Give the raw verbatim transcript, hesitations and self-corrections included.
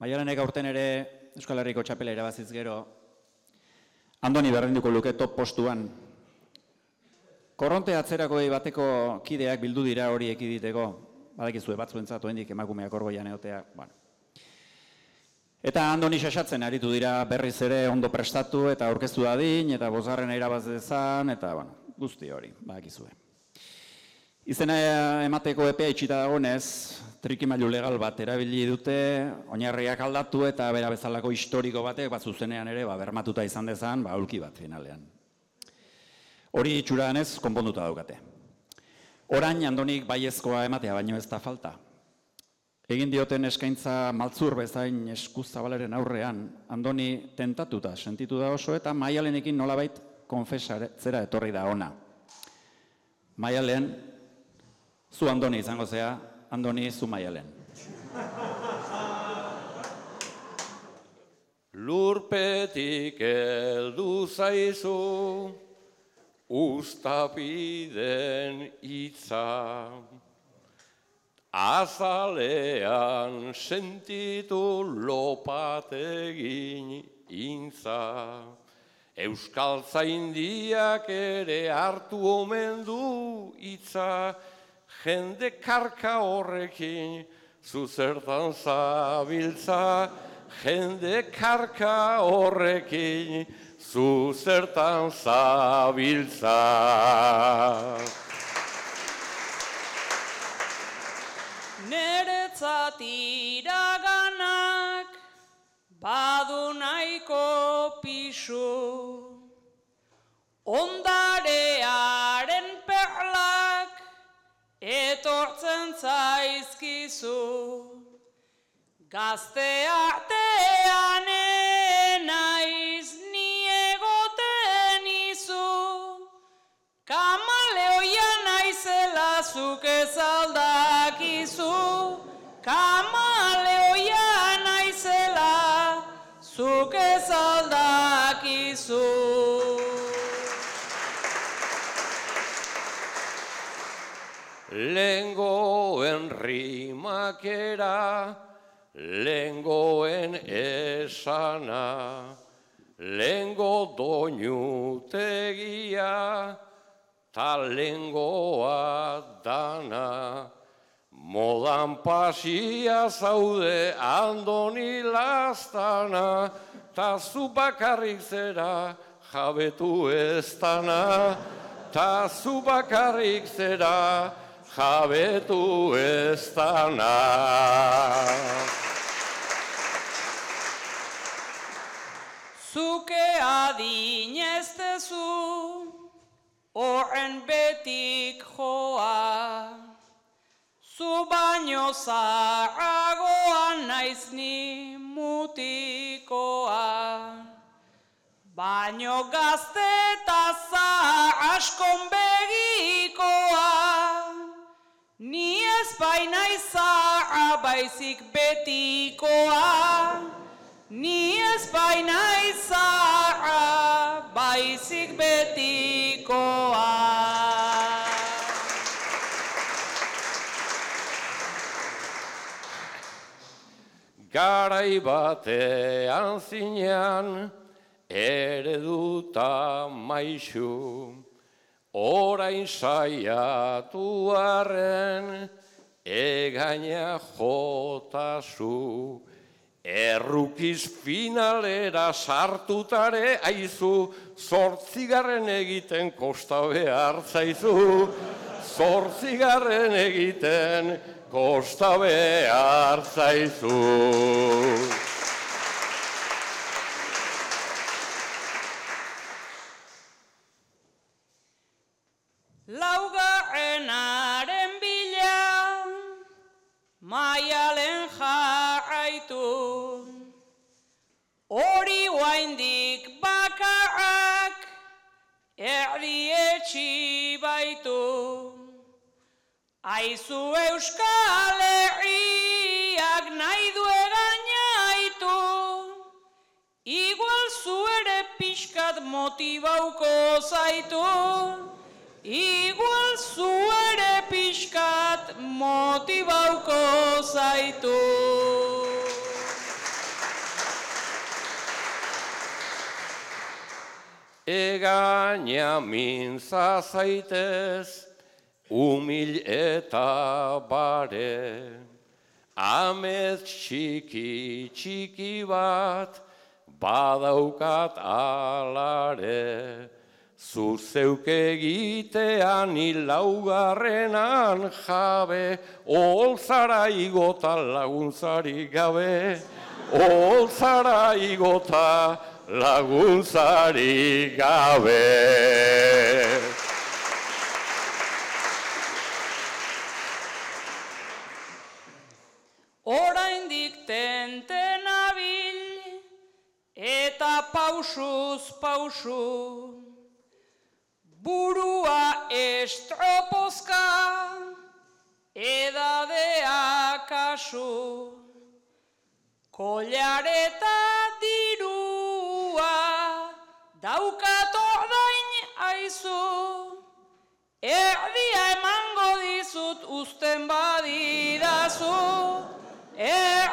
Maialenek aurten ere Euskal Herriko txapela irabaziz gero, Andoni berdinduko luke top postuan. Korronte atzerakoei bateko kideak bildu dira hori ekiditeko, badakizue batzuentzat oraindik emakumeak orgoian egotea, bueno. Eta Andoni xaxatzen aritu dira berriz ere ondo prestatu eta aurkeztu dadin, eta bosgarrena irabaz dezan, eta bueno, guzti hori, badakizue. Izena emateko epea itxita dagonez, trikimailu legal bat erabili dute, oinarriak aldatu eta bera bezalako historiko batek, bat zuzenean ere, ba, bermatuta izan dezan, ba, aulki bat finalean. Hori itxura denez, konponduta daukate. Orain, Andonik baiezkoa ematea baino ez da falta. Egin dioten eskaintza maltzur bezain eskuzabaleren aurrean, Andoni tentatuta sentitu da oso eta Maialenekin nolabait konfesatzera etorri da ona. Maialen, zu Andoni izango zea, Andoni zu Maialen. Lurpetik heldu zaizu, ustapiden hitza. Azalean sentitu lopategin intza. Euskal zaindiak ere hartu omen du hitza, jende karka horrekin zuzertan zabiltza, jende karka horrekin zuzertan zabiltza. Neretzat iraganak badu nahiko pisu, ondarearen perlak etortzen zaizkizu, gazte artean enaiz ni egoten izu, kamaleoia naizela zuk ez aldakizu, kamaleoia naizela zuk ez aldakizu. Lengoen rimakera, lengoen esana, lengo doinutegia, ta lengoa dana. Modan pasia zaude Andoni lastana, ta zu bakarrik zera jabetu ez dana, ta zu bakarrik zera jabetu ez dana. Zuke adineztezu, horren betik joa, zu baino zaharragoa naiz ni mutikoa, baino gazte eta zahar askon begikoa, ni ez baina izarra baizik betikoa, ni ez baina izarra baizik betikoa. Garai batean zinean, ereduta maixu, orain saiatu arren, egaina jotazu. Errukiz finalera sartutare aizu, zortzigarren egiten kosta behar zaizu, zortzigarren egiten kosta behar zaizu. Laugarrenaren bila, Maialen jarraitu, hori oaindik bakarrak, erdi etxi baitu. Aizu Euskal Herriak nahi du egainaitu, igual zu ere pixkat motibauko zaitu, igual zu ere pixkat motibauko zaitu. egaina mintza zaitez, humil eta bare. Amets txiki txiki bat, badaukat alare. Zu zeuk egitean ilaugarrenan jabe, olzara igota laguntzari gabe, olzara igota laguntzari gabe. Oraindik tenten abil, eta pausuz pausu, burua estropozka, edadea kasu, kollareta dirua, daukat ordain aizu, erdia emango dizut usten badidazu,